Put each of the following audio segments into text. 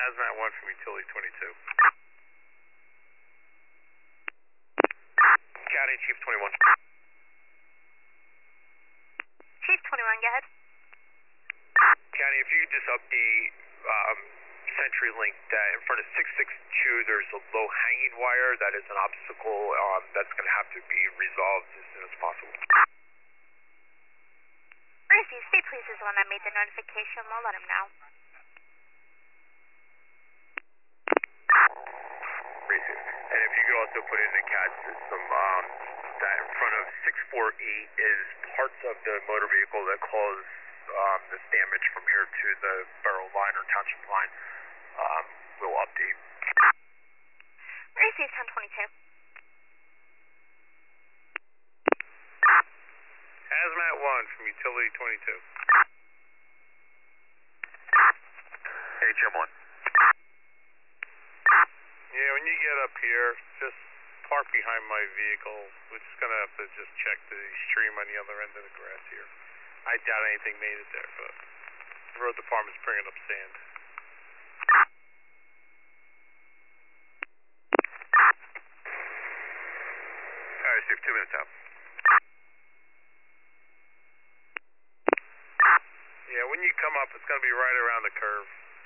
Hazmat 1 from Utility 22. County Chief 21. Chief 21, go ahead. County, if you could just update CenturyLink that in front of 662 there's a low hanging wire that is an obstacle that's going to have to be resolved as soon as possible. Receive, stay please is the one that made the notification. We'll let him know. Receive. And if you could also put in the CAD system that in front of 648 is parts of the motor vehicle that cause this damage from here to the borough line or township line, we'll update. Receive 1022. Hazmat 1 from Utility 22. HM1. Yeah, when you get up here, just park behind my vehicle. We're just going to have to just check the stream on the other end of the grass here. I doubt anything made it there, but the road department's bringing up sand. Alright, Steve, 2 minutes out. Yeah, when you come up, it's going to be right around the curve.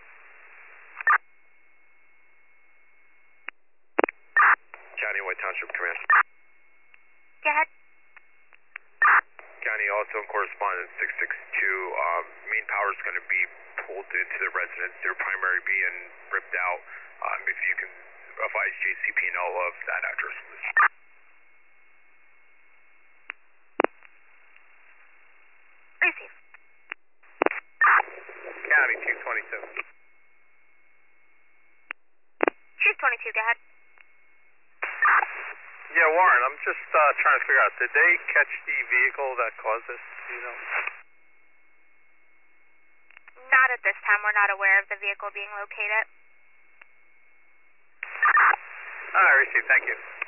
County White Township Command. Go ahead. County, also in correspondence 662, main power is going to be pulled into the residence, their primary being ripped out. If you can advise JCP&L of that address, please. Receive. County 222. Chief 22, go ahead. Yeah, Warren, I'm just trying to figure out, did they catch the vehicle that caused this, do you know? Not at this time. We're not aware of the vehicle being located. All right, receive, thank you.